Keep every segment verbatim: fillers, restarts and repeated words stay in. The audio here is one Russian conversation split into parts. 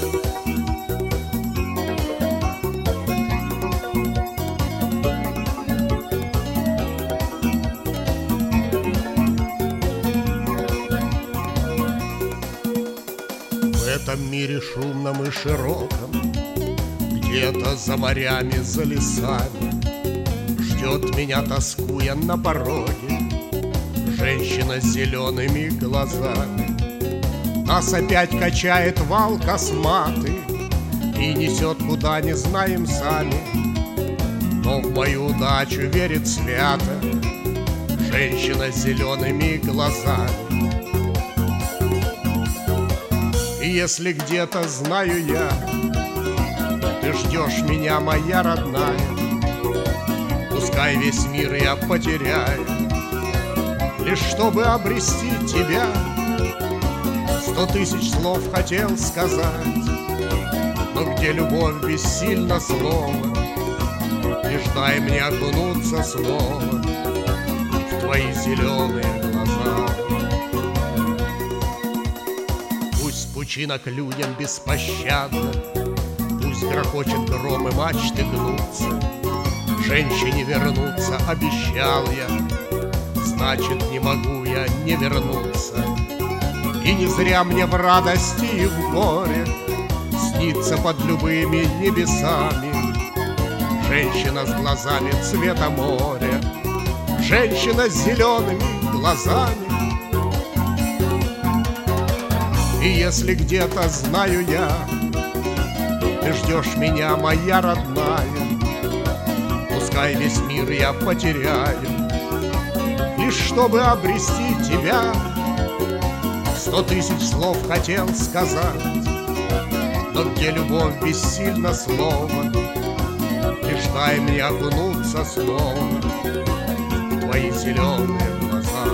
В этом мире шумном и широком, где-то за морями, за лесами, ждет меня, тоскуя на пороге, женщина с зелеными глазами. Нас опять качает вал косматый и несет куда не знаем сами. Но в мою удачу верит свято женщина с зелеными глазами. И если где-то знаю я, ты ждешь меня, моя родная, пускай весь мир я потеряю, лишь чтобы обрести тебя. Сто тысяч слов хотел сказать, но где любовь бессильно слово, лишь дай мне окунуться снова в твои зеленые глаза. Пусть пучина к людям беспощадна, пусть грохочет гром и мачты гнутся, женщине вернуться обещал я, значит, не могу я не вернуться. И не зря мне в радости и в горе снится под любыми небесами женщина с глазами цвета моря, женщина с зелеными глазами. И если где-то знаю я, ты ждешь меня, моя родная, пускай весь мир я потеряю, лишь чтобы обрести тебя. Сто тысяч слов хотел сказать, но где любовь бессильно слово, лишь дай мне окунуться снова в твои зеленые глаза.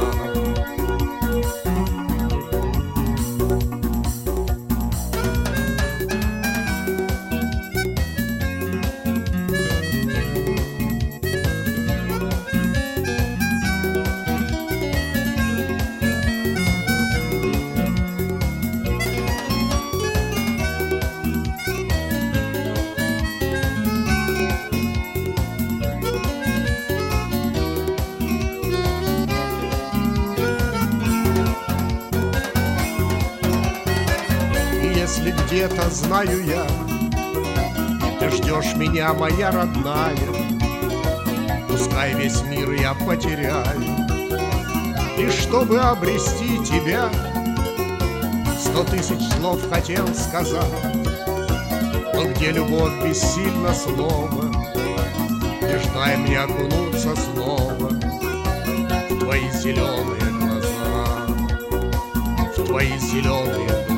Если где-то знаю я, ты ждешь меня, моя родная, пускай весь мир я потеряю, лишь чтобы обрести тебя. Сто тысяч слов хотел сказать, но где любовь бессильно слово, лишь дай мне окунуться снова в твои зеленые глаза, в твои зеленые глаза.